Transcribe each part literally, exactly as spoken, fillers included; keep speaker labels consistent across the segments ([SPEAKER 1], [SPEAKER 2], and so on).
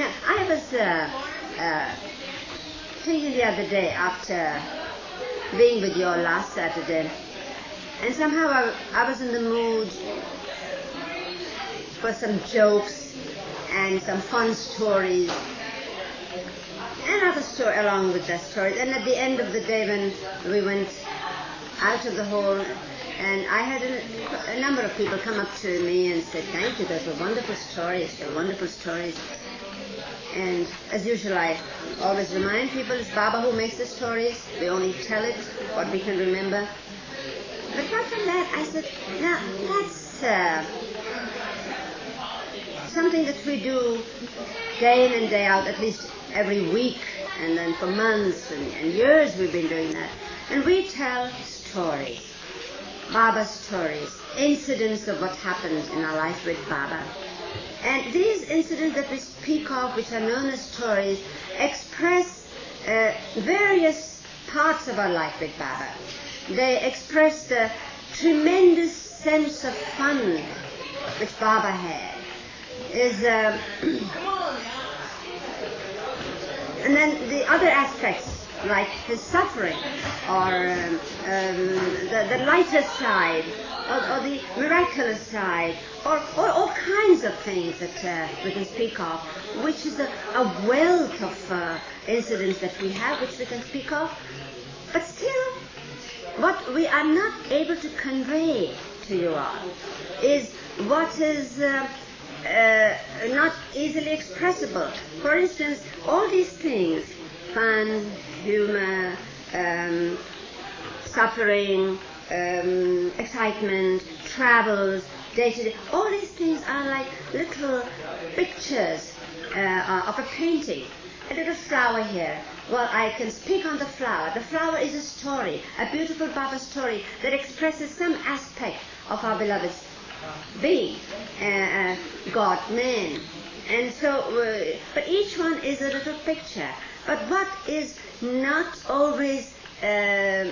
[SPEAKER 1] Now, I was uh, uh, thinking the other day after being with you all last Saturday, and somehow I, I was in the mood for some jokes and some fun stories and other story along with that story. And at the end of the day, when we went out of the hall, and I had a, a number of people come up to me and said, "Thank you, those were wonderful stories, they're wonderful stories." And as usual, I always remind people, it's Baba who makes the stories. We only tell it what we can remember. But apart from that, I said, now that's uh, something that we do day in and day out, at least every week, and then for months and, and years we've been doing that. And we tell stories, Baba stories, incidents of what happened in our life with Baba. And these incidents that we speak of, which are known as stories, express uh, various parts of our life with Baba. They express the tremendous sense of fun which Baba had. Is uh, and then the other aspects, like his suffering, or um, um, the, the lighter side, or, or the miraculous side, or, or all kinds of things that uh, we can speak of, which is a, a wealth of uh, incidents that we have, which we can speak of. But still, what we are not able to convey to you all is what is uh, uh, not easily expressible. For instance, all these things, fun, humor, um, suffering, um, excitement, travels, day-to-day, all these things are like little pictures uh, of a painting. A little flower here. Well, I can speak on the flower. The flower is a story, a beautiful Baba story that expresses some aspect of our beloved's being, uh, God, man. And so, uh, but each one is a little picture. But what is not always uh,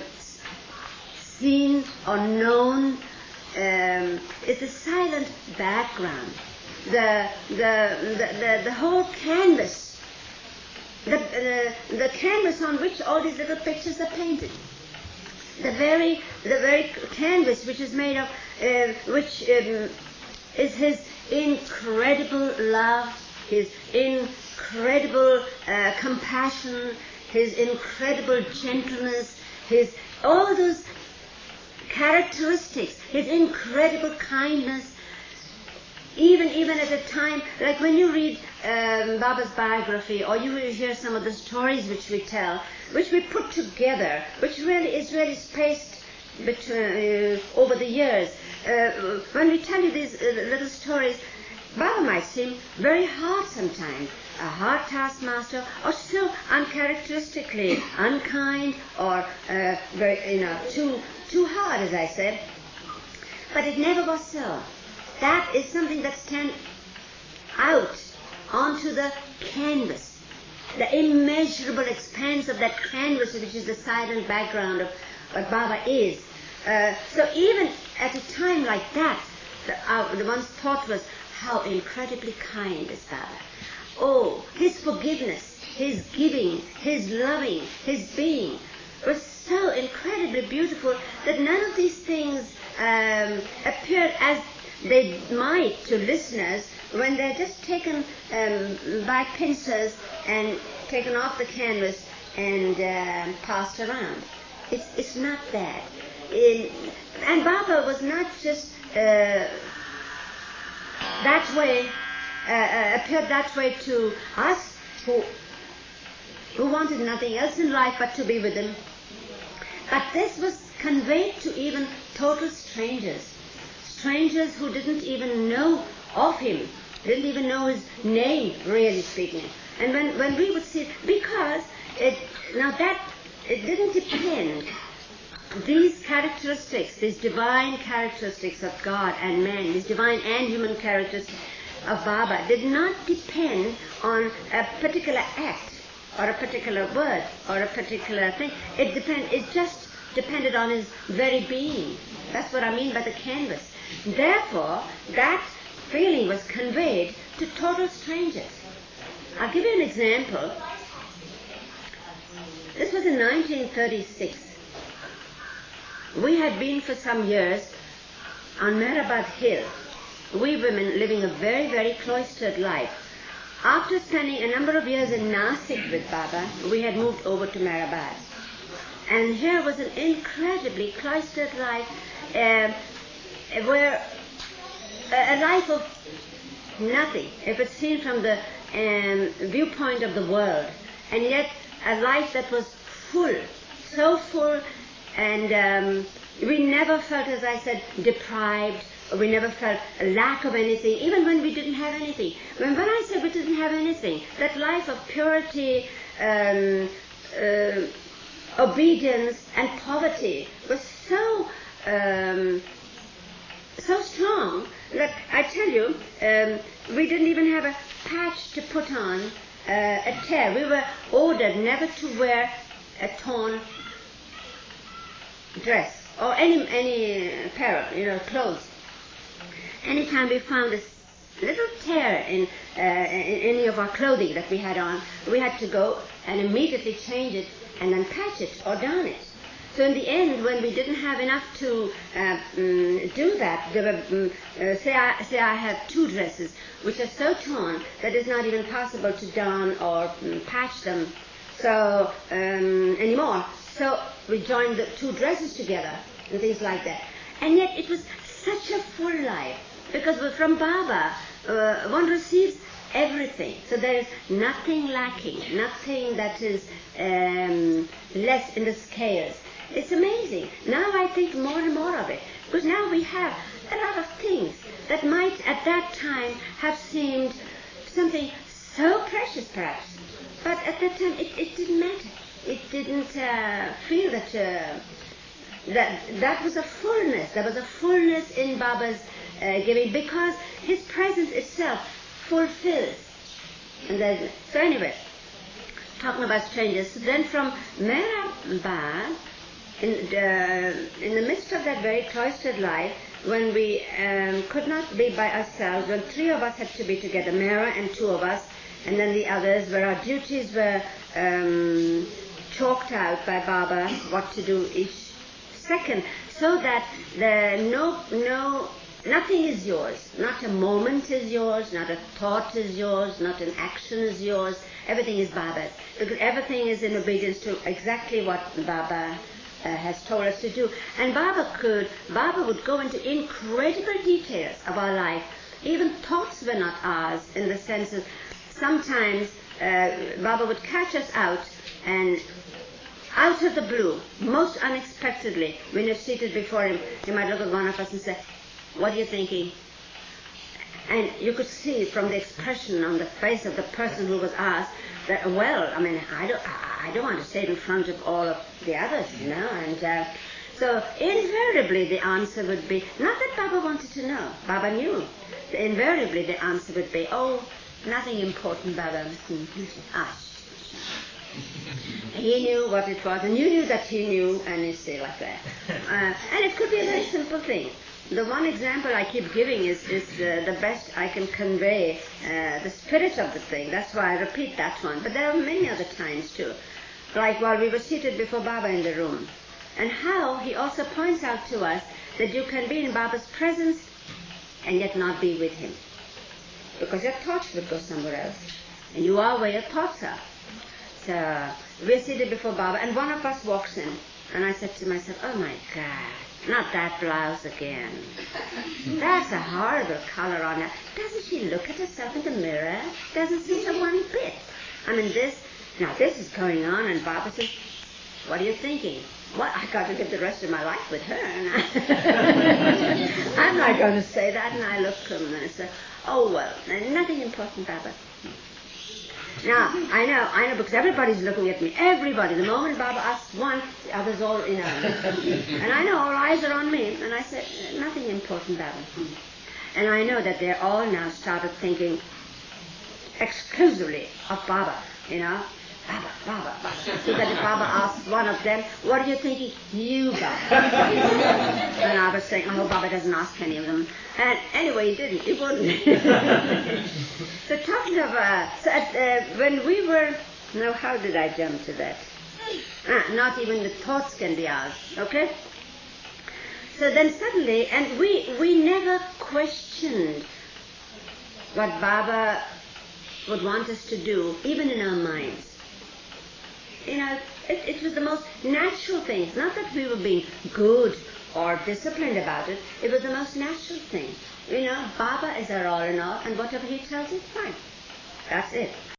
[SPEAKER 1] seen or known um, is the silent background, the the the, the, the whole canvas. The, the, the canvas on which all these little pictures are painted. The very, the very canvas which is made of, uh, which um, is his incredible love, his incredible uh, compassion, his incredible gentleness, his all those characteristics, his incredible kindness. Even even at a time, like when you read um, Baba's biography, or you hear some of the stories which we tell, which we put together, which really is really spaced between, uh, over the years. Uh, when we tell you these uh, little stories, Baba might seem very hard sometimes, a hard taskmaster, or so uncharacteristically unkind, or uh, very, you know, too too hard, as I said. But it never was so. That is something that stands out onto the canvas, the immeasurable expanse of that canvas, which is the silent background of what Baba is. Uh, so even at a time like that, the, uh, the one's thought was, how incredibly kind is Baba. Oh, his forgiveness, his giving, his loving, his being was so incredibly beautiful that none of these things um, appeared as they might to listeners when they're just taken um, by pincers and taken off the canvas and uh, passed around. It's, it's not that. It, and Baba was not just uh, that way, uh, uh, appeared that way to us who, who wanted nothing else in life but to be with him. But this was conveyed to even total strangers. Strangers who didn't even know of him, didn't even know his name, really speaking. And when, when we would see, because it, now that, it didn't depend, these characteristics, these divine characteristics of God and man, these divine and human characteristics of Baba did not depend on a particular act or a particular word or a particular thing. It depend, it just depended on his very being. That's what I mean by the canvas. Therefore, that feeling was conveyed to total strangers. A I'll give you an example. This was in nineteen thirty-six. We had been for some years on Mehrabad Hill, we women living a very, very cloistered life. After spending a number of years in Nasik with Baba, we had moved over to Mehrabad. And here was an incredibly cloistered life, uh, where a, a life of nothing, if it's seen from the um, viewpoint of the world, and yet a life that was full, so full, and um, we never felt, as I said, deprived, or we never felt a lack of anything, even when we didn't have anything. When, when I said we didn't have anything, that life of purity, um, uh, obedience, and poverty was so um, so strong that I tell you, um, we didn't even have a patch to put on, uh, a tear. We were ordered never to wear a torn dress or any any apparel, you know, clothes. Anytime we found a little tear in, uh, in any of our clothing that we had on, we had to go and immediately change it and then patch it or darn it. So in the end, when we didn't have enough to uh, um, do that, there were, um, uh, say, I, say I have two dresses which are so torn that it's not even possible to darn or um, patch them so um, anymore. So we joined the two dresses together and things like that. And yet it was such a full life, because from Baba, uh, one receives everything. So there is nothing lacking, nothing that is um, less in the scales. It's amazing. Now I think more and more of it, because now we have a lot of things that might at that time have seemed something so precious perhaps, but at that time it, it didn't matter. It didn't uh, feel that uh, that that was a fullness. There was a fullness in Baba's uh, giving, because his presence itself fulfills. And then, so anyway, talking about strangers. So then from Mehrabad, in the, in the midst of that very cloistered life, when we um, could not be by ourselves, when three of us had to be together, Mera and two of us, and then the others, where our duties were um, chalked out by Baba, what to do each second, so that the no, no, nothing is yours. Not a moment is yours, not a thought is yours, not an action is yours. Everything is Baba's, because everything is in obedience to exactly what Baba uh, has told us to do. And Baba could, Baba would go into incredible details of our life. Even thoughts were not ours, in the sense of sometimes uh, Baba would catch us out, and out of the blue, most unexpectedly, when you're seated before him, he might look at one of us and say, "What are you thinking?" And you could see from the expression on the face of the person who was asked that, well, I mean, I don't, I don't want to say it in front of all of the others, you know. And uh, so invariably the answer would be, not that Baba wanted to know, Baba knew. Invariably the answer would be, "Oh, nothing important, Baba." Ah. He knew what it was, and you knew that he knew, and you say like that. Uh, and it could be a very simple thing. The one example I keep giving is, is uh, the best I can convey uh, the spirit of the thing. That's why I repeat that one. But there are many other times too. Like while we were seated before Baba in the room. And how he also points out to us that you can be in Baba's presence and yet not be with him. Because your thoughts would go somewhere else. And you are where your thoughts are. So we're seated before Baba, and one of us walks in. And I said to myself, "Oh my God, not that blouse again. That's a horrible color on her. Doesn't she look at herself in the mirror? Doesn't see her one bit. I mean, this, now this is going on." And Baba says, "What are you thinking?" "What, I got to live the rest of my life with her." And I, I'm not going to say that. And I look at him and I say, "Oh, well, nothing important, Baba." Now, I know, I know, because everybody's looking at me. Everybody. The moment Baba asks one, the others all, you know. And I know all eyes are on me. And I said, "Nothing important, Baba." And I know that they're all now started thinking exclusively of Baba, you know. Baba, Baba, Baba. So that if Baba asked one of them, what are you thinking? You, Baba. And I was saying, I hope Baba doesn't ask any of them. And anyway, he didn't. He wouldn't. So talking of, uh, so at, uh, when we were, now how did I jump to that? Ah, not even the thoughts can be asked, okay? So then suddenly, and we, we never questioned what Baba would want us to do, even in our minds. You know, it, it was the most natural thing. It's not that we were being good or disciplined about it. It was the most natural thing. You know, Baba is our all in all, and whatever he tells us, fine. That's it.